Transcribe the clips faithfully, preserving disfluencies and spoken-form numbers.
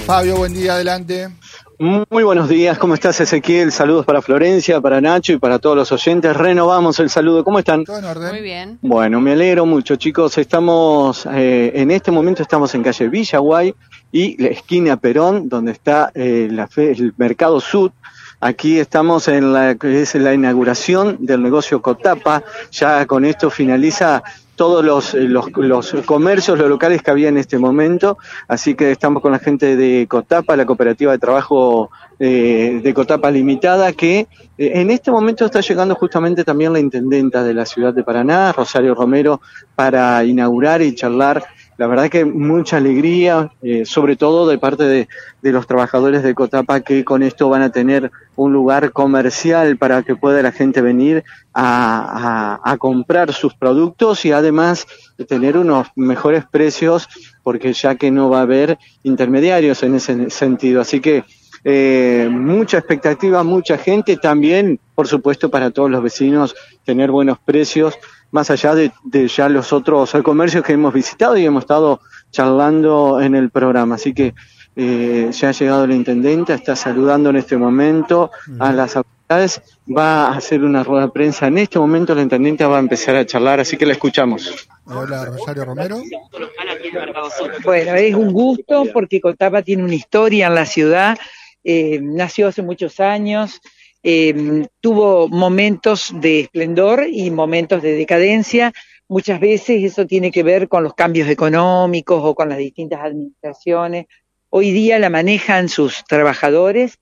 Fabio, buen día, adelante. Muy buenos días, ¿cómo estás, Ezequiel? Saludos para Florencia, para Nacho y para todos los oyentes. Renovamos el saludo, ¿cómo están? Todo en orden. Muy bien. Bueno, me alegro mucho, chicos. Estamos, eh, en este momento estamos en calle Villaguay y la esquina Perón, donde está eh, la fe, el Mercado Sud. Aquí estamos en la, es la inauguración del negocio Cotapa. Ya con esto finaliza todos los, los, los comercios, los locales que había en este momento. Así que estamos con la gente de Cotapa, la cooperativa de trabajo eh, de Cotapa Limitada, que eh, en este momento está llegando justamente también la intendenta de la ciudad de Paraná, Rosario Romero, para inaugurar y charlar. La verdad que mucha alegría, eh, sobre todo de parte de, de los trabajadores de Cotapa, que con esto van a tener un lugar comercial para que pueda la gente venir a, a, a comprar sus productos y además de tener unos mejores precios, porque ya que no va a haber intermediarios en ese sentido. Así que eh, mucha expectativa, mucha gente también, por supuesto, para todos los vecinos, tener buenos precios, más allá de, de ya los otros comercios que hemos visitado y hemos estado charlando en el programa. Así que eh, ya ha llegado la intendenta, está saludando en este momento a las autoridades, va a hacer una rueda de prensa. En este momento la intendenta va a empezar a charlar, así que la escuchamos. Hola, Rosario Romero. Bueno, es un gusto porque Cotapa tiene una historia en la ciudad, eh, nació hace muchos años. Eh, tuvo momentos de esplendor y momentos de decadencia. Muchas veces eso tiene que ver con los cambios económicos o con las distintas administraciones. Hoy día la manejan sus trabajadores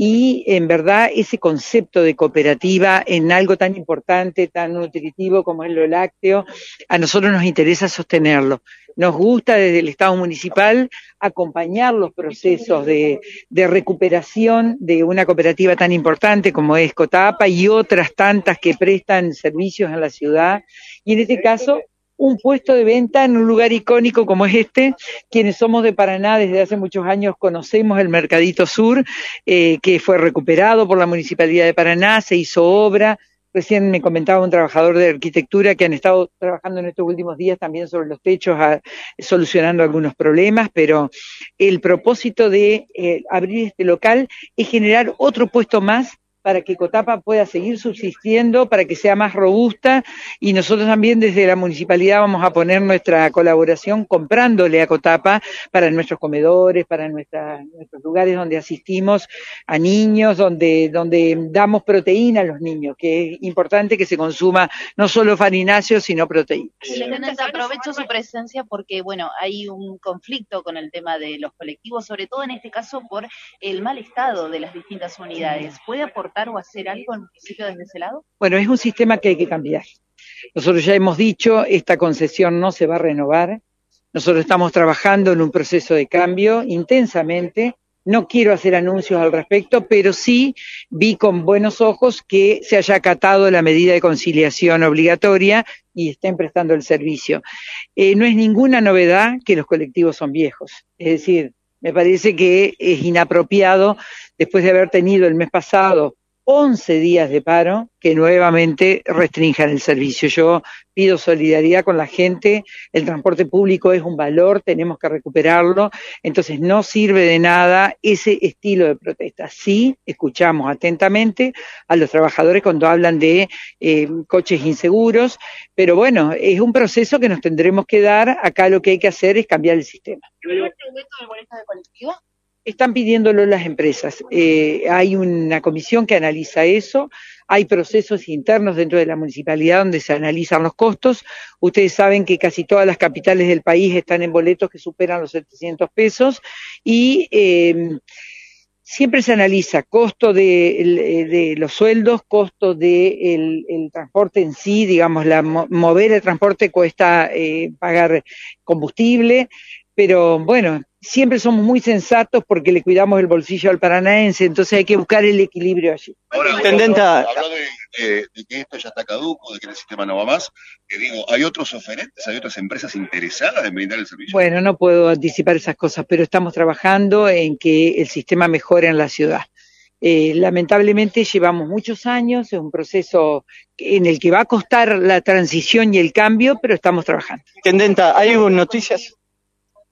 y en verdad ese concepto de cooperativa en algo tan importante, tan nutritivo como es lo lácteo, a nosotros nos interesa sostenerlo. Nos gusta desde el Estado municipal acompañar los procesos de, de recuperación de una cooperativa tan importante como es Cotapa y otras tantas que prestan servicios en la ciudad. Y en este caso, un puesto de venta en un lugar icónico como es este. Quienes somos de Paraná desde hace muchos años conocemos el Mercadito Sur, eh, que fue recuperado por la Municipalidad de Paraná, se hizo obra. Recién me comentaba un trabajador de arquitectura que han estado trabajando en estos últimos días también sobre los techos, a, solucionando algunos problemas, pero el propósito de eh, abrir este local es generar otro puesto más para que Cotapa pueda seguir subsistiendo, para que sea más robusta, y nosotros también desde la municipalidad vamos a poner nuestra colaboración comprándole a Cotapa para nuestros comedores, para nuestra, nuestros lugares donde asistimos a niños, donde, donde damos proteína a los niños, que es importante que se consuma no solo farináceos, sino proteínas. Intendente, aprovecho su presencia porque, bueno, hay un conflicto con el tema de los colectivos, sobre todo en este caso por el mal estado de las distintas unidades. ¿Puede aportar o hacer algo en el municipio desde ese lado? Bueno, es un sistema que hay que cambiar. Nosotros ya hemos dicho, esta concesión no se va a renovar. Nosotros estamos trabajando en un proceso de cambio intensamente. No quiero hacer anuncios al respecto, pero sí vi con buenos ojos que se haya acatado la medida de conciliación obligatoria y estén prestando el servicio. Eh, no es ninguna novedad que los colectivos son viejos. Es decir, me parece que es inapropiado, después de haber tenido el mes pasado once días de paro, que nuevamente restrinjan el servicio. Yo pido solidaridad con la gente, el transporte público es un valor, tenemos que recuperarlo, entonces no sirve de nada ese estilo de protesta. Sí, escuchamos atentamente a los trabajadores cuando hablan de eh, coches inseguros, pero bueno, es un proceso que nos tendremos que dar. Acá lo que hay que hacer es cambiar el sistema. ¿Hay un aumento del boleto de colectivo? Están pidiéndolo las empresas. Eh, hay una comisión que analiza eso, hay procesos internos dentro de la municipalidad donde se analizan los costos. Ustedes saben que casi todas las capitales del país están en boletos que superan los setecientos pesos y eh, siempre se analiza costo de, de los sueldos, costo de el, el transporte en sí, digamos, la, mover el transporte cuesta eh, pagar combustible, pero bueno, siempre somos muy sensatos porque le cuidamos el bolsillo al paranaense, entonces hay que buscar el equilibrio allí. Ahora, Intendenta, habló de, de, de que esto ya está caduco, de que el sistema no va más, que digo, ¿hay otros oferentes, hay otras empresas interesadas en brindar el servicio? Bueno, no puedo anticipar esas cosas, pero estamos trabajando en que el sistema mejore en la ciudad. Eh, lamentablemente llevamos muchos años, es un proceso en el que va a costar la transición y el cambio, pero estamos trabajando. Intendenta, ¿hay noticias?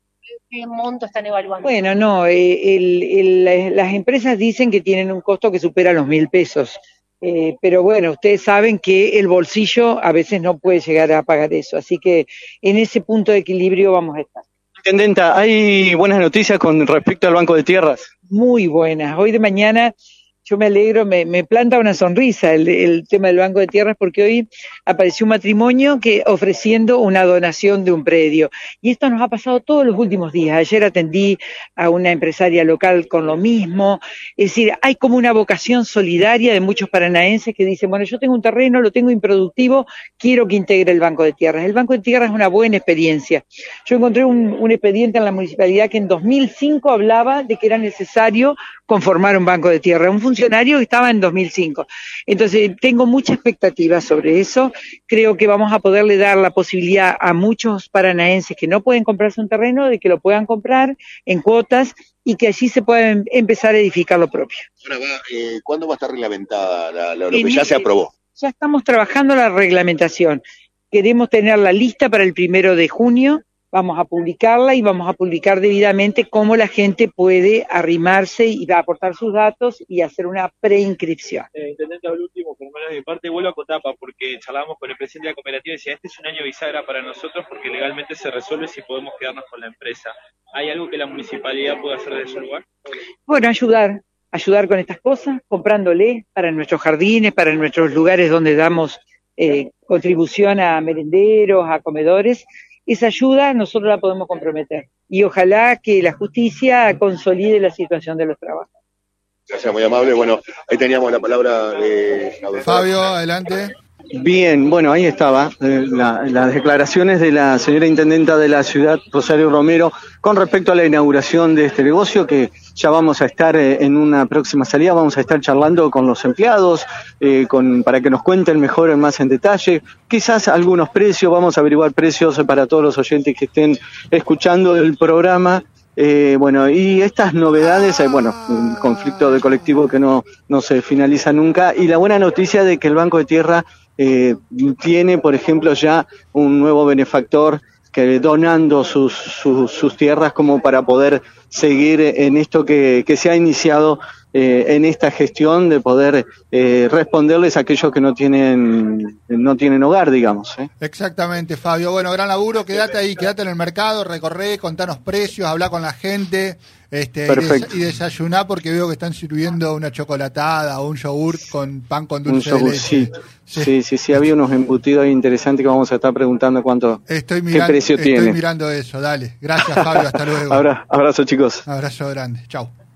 ¿Qué monto están evaluando? Bueno, no, eh, el, el, las empresas dicen que tienen un costo que supera los mil pesos. Eh, pero bueno, ustedes saben que el bolsillo a veces no puede llegar a pagar eso, así que en ese punto de equilibrio vamos a estar. Intendenta, ¿hay buenas noticias con respecto al Banco de Tierras? Muy buenas. Hoy de mañana yo me alegro, me, me planta una sonrisa el, el tema del Banco de Tierras, porque hoy apareció un matrimonio que ofreciendo una donación de un predio. Y esto nos ha pasado todos los últimos días. Ayer atendí a una empresaria local con lo mismo. Es decir, hay como una vocación solidaria de muchos paranaenses que dicen, bueno, yo tengo un terreno, lo tengo improductivo, quiero que integre el Banco de Tierras. El Banco de Tierras es una buena experiencia. Yo encontré un, un expediente en la municipalidad que en dos mil cinco hablaba de que era necesario conformar un Banco de Tierra, un funcionario que estaba en dos mil cinco. Entonces, tengo mucha expectativa sobre eso. Creo que vamos a poderle dar la posibilidad a muchos paranaenses que no pueden comprarse un terreno de que lo puedan comprar en cuotas y que allí se pueda em- empezar a edificar lo propio. Ahora va, eh, ¿cuándo va a estar reglamentada la, la, lo que ya se aprobó? Ya estamos trabajando la reglamentación. Queremos tener la lista para el primero de junio. Vamos a publicarla y vamos a publicar debidamente cómo la gente puede arrimarse y aportar sus datos y hacer una preinscripción. Eh, Intendente, al último, por lo menos de mi parte, vuelvo a Cotapa, porque charlábamos con el presidente de la cooperativa y decía, este es un año bisagra para nosotros porque legalmente se resuelve si podemos quedarnos con la empresa. ¿Hay algo que la municipalidad pueda hacer de ese lugar? Bueno, ayudar, ayudar con estas cosas, comprándole para nuestros jardines, para nuestros lugares donde damos eh, contribución a merenderos, a comedores. Esa ayuda nosotros la podemos comprometer y ojalá que la justicia consolide la situación de los trabajadores. Gracias, muy amable. Bueno, ahí teníamos la palabra de Fabio, adelante. Bien, bueno, ahí estaba eh, la, las declaraciones de la señora intendenta de la ciudad, Rosario Romero, con respecto a la inauguración de este negocio, que ya vamos a estar eh, en una próxima salida, vamos a estar charlando con los empleados, eh, con, para que nos cuenten mejor, más en detalle, quizás algunos precios, vamos a averiguar precios para todos los oyentes que estén escuchando el programa. Eh, bueno, y estas novedades, eh, bueno, un conflicto de colectivo que no, no se finaliza nunca, y la buena noticia de que el Banco de Tierra eh, tiene, por ejemplo, ya un nuevo benefactor que donando sus, sus, sus tierras como para poder seguir en esto que, que se ha iniciado eh, en esta gestión de poder eh, responderles a aquellos que no tienen no tienen hogar, digamos. ¿eh? Exactamente, Fabio. Bueno, gran laburo, quédate ahí, quédate en el mercado, recorré, contanos precios, habla con la gente, este, y, des- y desayuná, porque veo que están sirviendo una chocolatada o un yogur con pan con dulce yogur, de leche. Sí. Sí. sí, sí, sí, había unos embutidos ahí interesantes que vamos a estar preguntando cuánto, estoy mirando, qué precio estoy tiene. mirando eso, dale. Gracias, Fabio, hasta luego. Abra, abrazo, chicos. Abrazo grande, chau.